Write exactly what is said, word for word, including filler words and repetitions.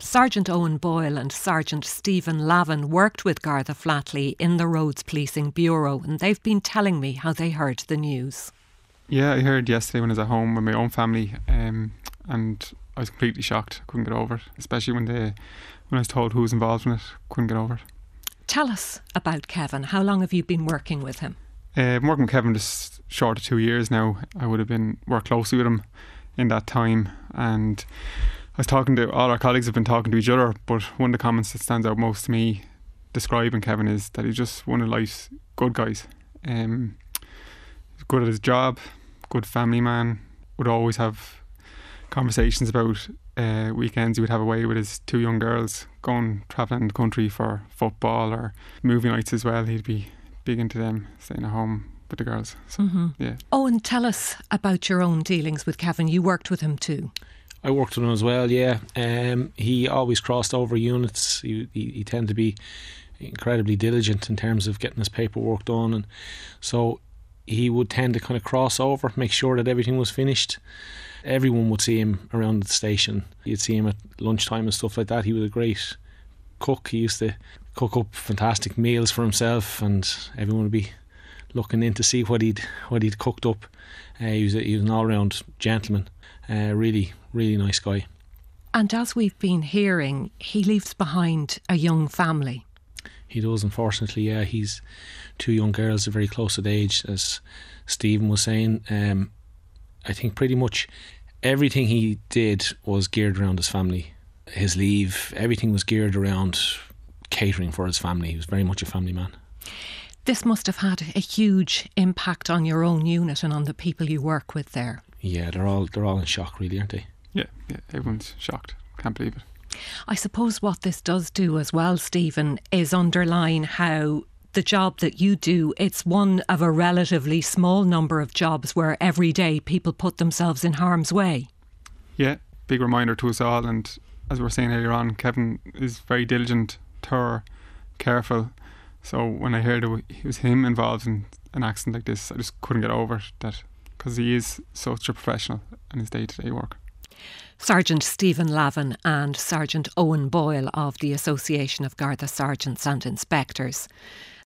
Sergeant Owen Boyle and Sergeant Stephen Lavin worked with Garda Flatley in the Roads Policing Bureau, and they've been telling me how they heard the news. Yeah, I heard yesterday when I was at home with my own family, um, and I was completely shocked. Couldn't get over it, especially when they, when I was told who was involved in it. Couldn't get over it. Tell us about Kevin. How long have you been working with him? Uh, I'm working with Kevin just short of two years now. I would have been worked closely with him in that time, and I was talking to all our colleagues have been talking to each other, but one of the comments that stands out most to me describing Kevin is that he's just one of life's good guys. Um, he's good at his job, good family man, would always have conversations about uh, weekends he would have away with his two young girls, going travelling the country for football or movie nights as well. He'd be big into them, staying at home with the girls. So, mm-hmm. yeah. Oh, and tell us about your own dealings with Kevin. You worked with him too. I worked with him as well, yeah. Um, he always crossed over units. He, he, he tended to be incredibly diligent in terms of getting his paperwork done, and so he would tend to kind of cross over, make sure that everything was finished. Everyone would see him around the station. You'd see him at lunchtime and stuff like that. He was a great cook. He used to cook up fantastic meals for himself, and everyone would be looking in to see what he'd what he'd cooked up. Uh, he was a, he was an all-round gentleman. Uh, really, really nice guy. And as we've been hearing, he leaves behind a young family. He does, unfortunately, yeah. He's two young girls, are very close at age, as Stephen was saying. Um, I think pretty much everything he did was geared around his family. His leave, everything was geared around catering for his family. He was very much a family man. This must have had a huge impact on your own unit and on the people you work with there. Yeah, they're all they're all in shock, really, aren't they? Yeah, yeah, everyone's shocked. Can't believe it. I suppose what this does do as well, Stephen, is underline how the job that you do, it's one of a relatively small number of jobs where every day people put themselves in harm's way. Yeah, big reminder to us all, and as we were saying earlier on, Kevin is very diligent, thorough, careful. So when I heard it was him involved in an accident like this, I just couldn't get over that, because he is such a professional in his day-to-day work. Sergeant Stephen Lavin and Sergeant Owen Boyle of the Association of Garda Sergeants and Inspectors.